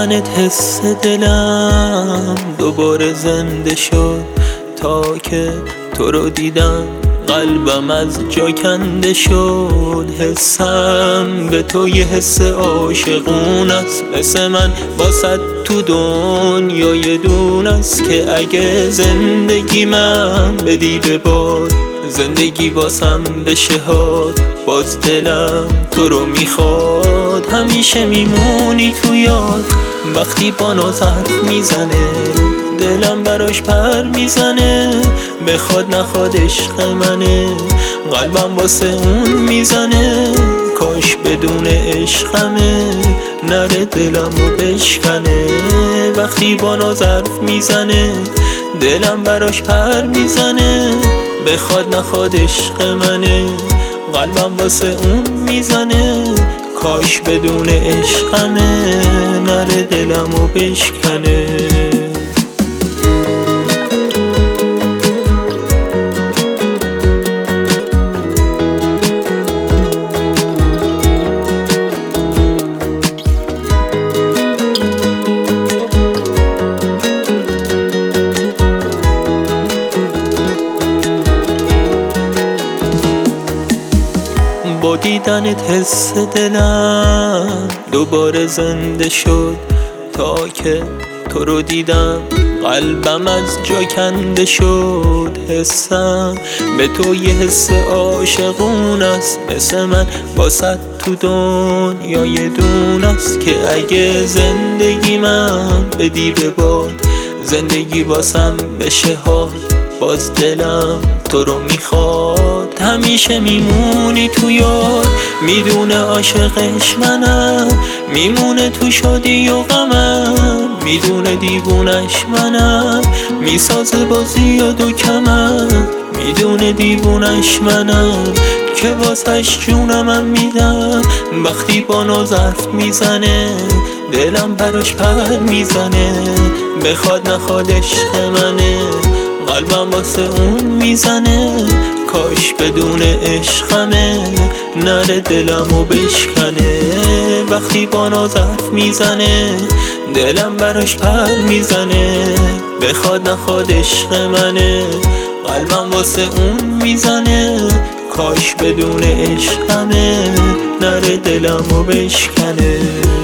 دیدنت حس دلم دوباره زنده شد. تا که تو رو دیدم قلبم از جا کنده شد. حسم به تو یه حس عاشقون است، مثل من باست تو دنیا دون است. که اگه زندگی من بدی به باد، زندگی باسم بشه هاد. باز دلم تو رو میخواد، همیشه میمونی تو یاد. وقتی با ناز حرف میزنه دلم براش پر میزنه. بخواد نخواد عشق منه، قلبم واسه اون میزنه. کاش بدون عشقمه نره دلمو بشکنه. وقتی با ناز حرف میزنه دلم براش پر میزنه. بخواد نخواد عشق منه، قلبم واسه اون میزنه. کاش بدون عشقمه نره دلمو بشکنه. با دیدنت حس دلم دوباره زنده شد. تا که تو رو دیدم قلبم از جا کنده شد. حسم به تو یه حس عاشقون است، مثل من باست تو دنیا دون است. که اگه زندگی من بدی به باد، زندگی باسم بشه هاد. باز دلم تو رو میخواد، همیشه میمونی تو یاد. میدونه عاشقش منم، میمونه تو شادی و غمم. میدونه دیوونش منم، میسازه بازی و دو کمم. میدونه دیوونش منم که واسش جونمم میدم. وقتی با ناز حرف میزنه دلم براش پر میزنه. بخواد نخواد عشق منه، قلبم واسه اون میزنه. کاش بدون عشقمه نره دلمو بشکنه. وقتی با ناز حرف میزنه دلم براش پر میزنه. بخواد نخواد عشق منه، قلبم واسه اون میزنه. کاش بدون عشقمه نره دلمو بشکنه.